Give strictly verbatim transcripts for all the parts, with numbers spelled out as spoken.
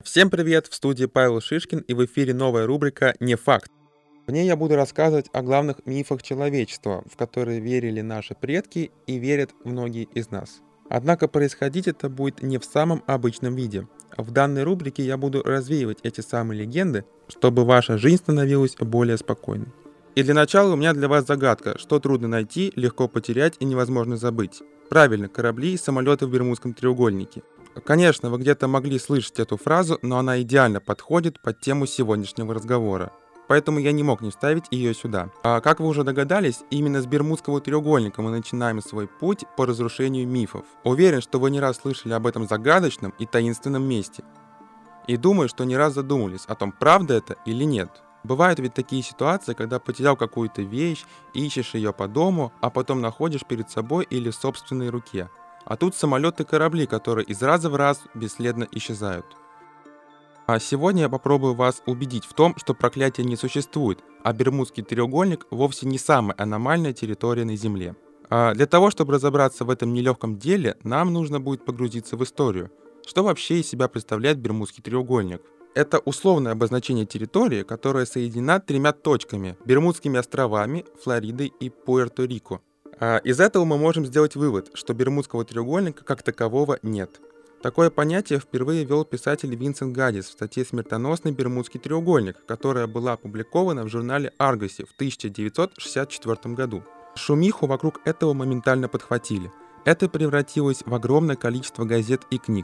Всем привет! В студии Павел Шишкин, и в эфире новая рубрика «Не факт». В ней я буду рассказывать о главных мифах человечества, в которые верили наши предки и верят многие из нас. Однако происходить это будет не в самом обычном виде. В данной рубрике я буду развеивать эти самые легенды, чтобы ваша жизнь становилась более спокойной. И для начала у меня для вас загадка, что трудно найти, легко потерять и невозможно забыть. Правильно, корабли и самолеты в Бермудском треугольнике. Конечно, вы где-то могли слышать эту фразу, но она идеально подходит под тему сегодняшнего разговора. Поэтому я не мог не вставить ее сюда. А как вы уже догадались, именно с Бермудского треугольника мы начинаем свой путь по разрушению мифов. Уверен, что вы не раз слышали об этом загадочном и таинственном месте. И думаю, что не раз задумались о том, правда это или нет. Бывают ведь такие ситуации, когда потерял какую-то вещь, ищешь ее по дому, а потом находишь перед собой или в собственной руке. А тут самолеты и корабли, которые из раза в раз бесследно исчезают. А сегодня я попробую вас убедить в том, что проклятия не существует, а Бермудский треугольник вовсе не самая аномальная территория на Земле. А для того, чтобы разобраться в этом нелегком деле, нам нужно будет погрузиться в историю. Что вообще из себя представляет Бермудский треугольник? Это условное обозначение территории, которая соединена тремя точками – Бермудскими островами, Флоридой и Пуэрто-Рико. Из этого мы можем сделать вывод, что Бермудского треугольника как такового нет. Такое понятие впервые ввел писатель Винсент Гаддис в статье «Смертоносный Бермудский треугольник», которая была опубликована в журнале Argosy в тысяча девятьсот шестьдесят четвёртом году. Шумиху вокруг этого моментально подхватили. Это превратилось в огромное количество газет и книг.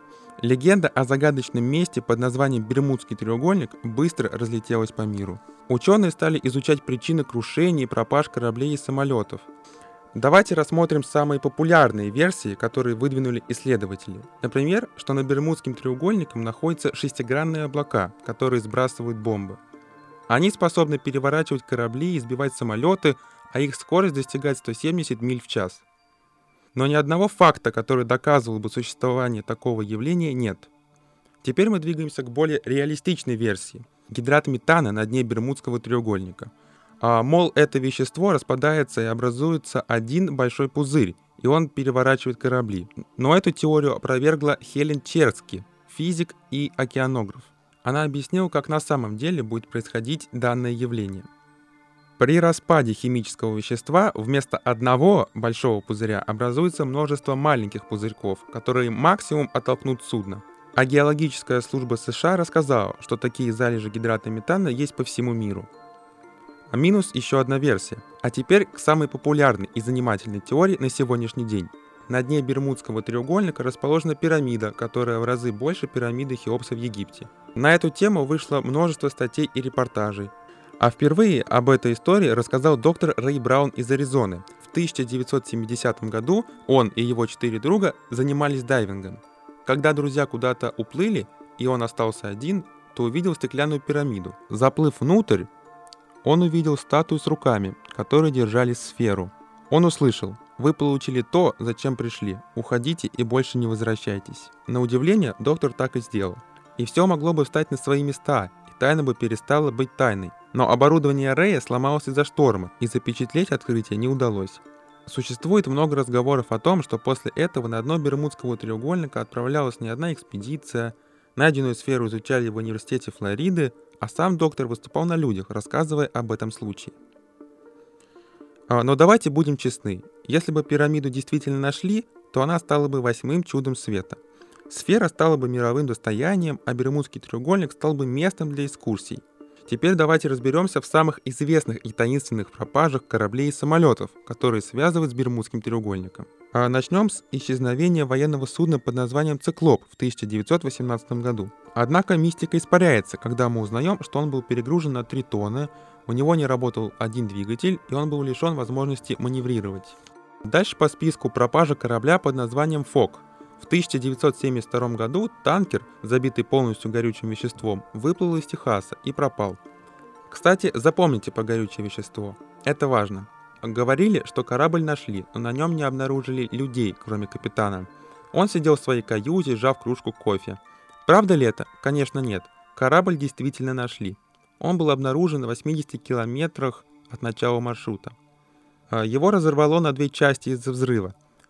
Легенда о загадочном месте под названием Бермудский треугольник быстро разлетелась по миру. Ученые стали изучать причины крушений и пропаж кораблей и самолетов. Давайте рассмотрим самые популярные версии, которые выдвинули исследователи. Например, что над Бермудским треугольником находятся шестигранные облака, которые сбрасывают бомбы. Они способны переворачивать корабли и сбивать самолеты, а их скорость достигает сто семьдесят миль в час. Но ни одного факта, который доказывал бы существование такого явления, нет. Теперь мы двигаемся к более реалистичной версии – гидрат метана на дне Бермудского треугольника. А, мол, это вещество распадается и образуется один большой пузырь, и он переворачивает корабли. Но эту теорию опровергла Хелен Черски, физик и океанограф. Она объяснила, как на самом деле будет происходить данное явление. При распаде химического вещества вместо одного большого пузыря образуется множество маленьких пузырьков, которые максимум оттолкнут судно. А геологическая служба США рассказала, что такие залежи гидрата метана есть по всему миру. А минус еще одна версия. А теперь к самой популярной и занимательной теории на сегодняшний день. На дне Бермудского треугольника расположена пирамида, которая в разы больше пирамиды Хеопса в Египте. На эту тему вышло множество статей и репортажей. А впервые об этой истории рассказал доктор Рэй Браун из Аризоны. В тысяча девятьсот семидесятом году он и его четыре друга занимались дайвингом. Когда друзья куда-то уплыли, и он остался один, то увидел стеклянную пирамиду. Заплыв внутрь, он увидел статую с руками, которые держали сферу. Он услышал: «Вы получили то, зачем пришли. Уходите и больше не возвращайтесь». На удивление, доктор так и сделал. И все могло бы встать на свои места, и тайна бы перестала быть тайной. Но оборудование Рэя сломалось из-за шторма, и запечатлеть открытие не удалось. Существует много разговоров о том, что после этого на дно Бермудского треугольника отправлялась не одна экспедиция, найденную сферу изучали в университете Флориды, а сам доктор выступал на людях, рассказывая об этом случае. Но давайте будем честны. Если бы пирамиду действительно нашли, то она стала бы восьмым чудом света. Сфера стала бы мировым достоянием, а Бермудский треугольник стал бы местом для экскурсий. Теперь давайте разберемся в самых известных и таинственных пропажах кораблей и самолетов, которые связывают с Бермудским треугольником. А начнем с исчезновения военного судна под названием «Циклоп» в тысяча девятьсот восемнадцатом году. Однако мистика испаряется, когда мы узнаем, что он был перегружен на три тонны, у него не работал один двигатель, и он был лишен возможности маневрировать. Дальше по списку пропажа корабля под названием «Фок». В тысяча девятьсот семьдесят втором году танкер, забитый полностью горючим веществом, выплыл из Техаса и пропал. Кстати, запомните про горючее вещество. Это важно. Говорили, что корабль нашли, но на нем не обнаружили людей, кроме капитана. Он сидел в своей каюте, сжав кружку кофе. Правда ли это? Конечно, нет. Корабль действительно нашли. Он был обнаружен в восьмидесяти километрах от начала маршрута. Его разорвало на две части из-за взрыва.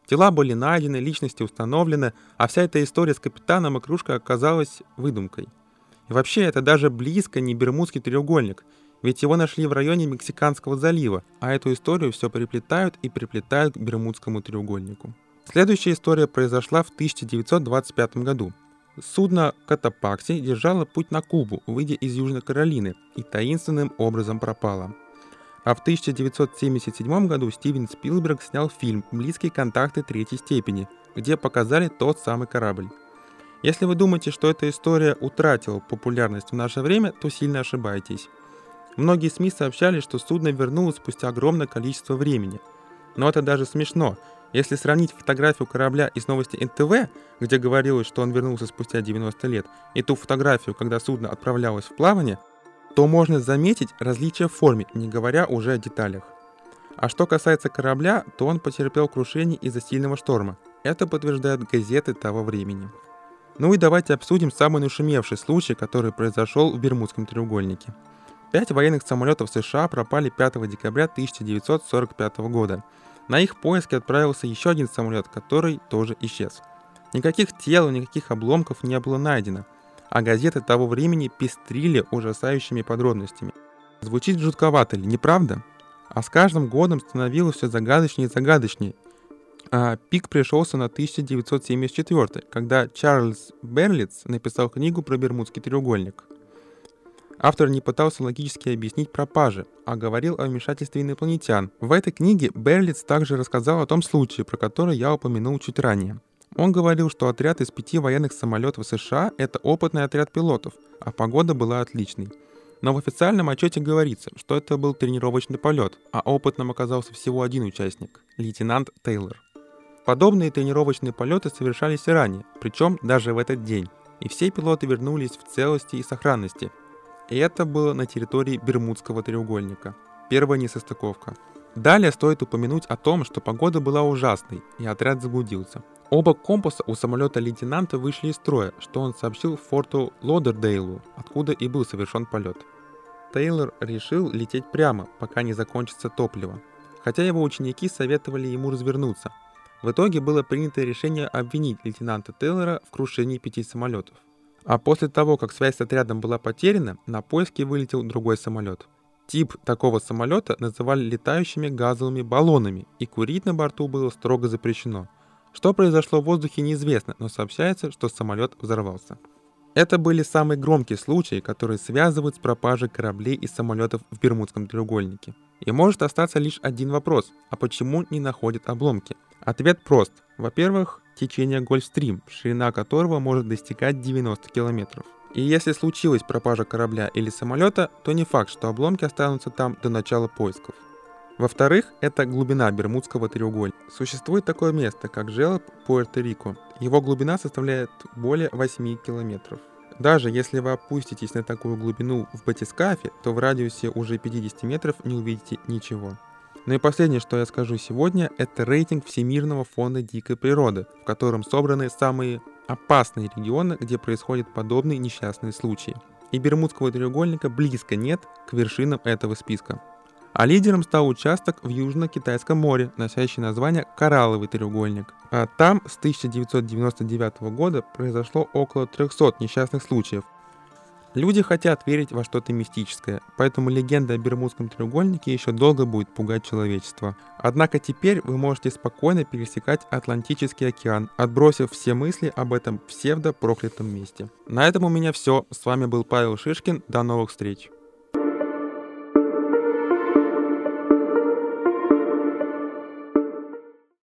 Тела были найдены, личности установлены, а вся эта история с капитаном и кружкой оказалась выдумкой. И вообще, это даже близко не Бермудский треугольник, ведь его нашли в районе Мексиканского залива, а эту историю все переплетают и приплетают к Бермудскому треугольнику. Следующая история произошла в тысяча девятьсот двадцать пятом году. Судно Котопакси держало путь на Кубу, выйдя из Южной Каролины, и таинственным образом пропало. А в тысяча девятьсот семьдесят седьмом году Стивен Спилберг снял фильм «Близкие контакты третьей степени», где показали тот самый корабль. Если вы думаете, что эта история утратила популярность в наше время, то сильно ошибаетесь. Многие СМИ сообщали, что судно вернулось спустя огромное количество времени. Но это даже смешно. Если сравнить фотографию корабля из новости эн тэ вэ, где говорилось, что он вернулся спустя девяносто лет, и ту фотографию, когда судно отправлялось в плавание, то можно заметить различия в форме, не говоря уже о деталях. А что касается корабля, то он потерпел крушение из-за сильного шторма. Это подтверждают газеты того времени. Ну и давайте обсудим самый нашумевший случай, который произошел в Бермудском треугольнике. Пять военных самолетов США пропали пятого декабря тысяча девятьсот сорок пятого года. На их поиски отправился еще один самолет, который тоже исчез. Никаких тел, никаких обломков не было найдено, а газеты того времени пестрили ужасающими подробностями. Звучит жутковато ли, не правда? А с каждым годом становилось все загадочнее и загадочнее. А пик пришелся на тысяча девятьсот семьдесят четвёртый, когда Чарльз Берлиц написал книгу про Бермудский треугольник. Автор не пытался логически объяснить пропажи, а говорил о вмешательстве инопланетян. В этой книге Берлиц также рассказал о том случае, про который я упомянул чуть ранее. Он говорил, что отряд из пяти военных самолетов США – это опытный отряд пилотов, а погода была отличной. Но в официальном отчете говорится, что это был тренировочный полет, а опытным оказался всего один участник – лейтенант Тейлор. Подобные тренировочные полеты совершались и ранее, причем даже в этот день, и все пилоты вернулись в целости и сохранности. И это было на территории Бермудского треугольника. Первая несостыковка. Далее стоит упомянуть о том, что погода была ужасной, и отряд заблудился. Оба компаса у самолета лейтенанта вышли из строя, что он сообщил форту Лодердейлу, откуда и был совершен полет. Тейлор решил лететь прямо, пока не закончится топливо, хотя его ученики советовали ему развернуться. В итоге было принято решение обвинить лейтенанта Тейлора в крушении пяти самолетов. А после того, как связь с отрядом была потеряна, на поиски вылетел другой самолет. Тип такого самолета называли летающими газовыми баллонами, и курить на борту было строго запрещено. Что произошло в воздухе, неизвестно, но сообщается, что самолет взорвался. Это были самые громкие случаи, которые связывают с пропажей кораблей и самолетов в Бермудском треугольнике. И может остаться лишь один вопрос: а почему не находят обломки? Ответ прост. Во-первых, течение Гольфстрим, ширина которого может достигать девяноста километров. И если случилась пропажа корабля или самолета, то не факт, что обломки останутся там до начала поисков. Во-вторых, это глубина Бермудского треугольника. Существует такое место, как желоб Пуэрто-Рико. Его глубина составляет более восьми километров. Даже если вы опуститесь на такую глубину в батискафе, то в радиусе уже пятидесяти метров не увидите ничего. Ну и последнее, что я скажу сегодня, это рейтинг Всемирного фонда дикой природы, в котором собраны самые опасные регионы, где происходят подобные несчастные случаи. И Бермудского треугольника близко нет к вершинам этого списка. А лидером стал участок в Южно-Китайском море, носящий название Коралловый треугольник. А там с тысяча девятьсот девяносто девятого года произошло около трехсот несчастных случаев. Люди хотят верить во что-то мистическое, поэтому легенда о Бермудском треугольнике еще долго будет пугать человечество. Однако теперь вы можете спокойно пересекать Атлантический океан, отбросив все мысли об этом псевдо-проклятом месте. На этом у меня все. С вами был Павел Шишкин. До новых встреч.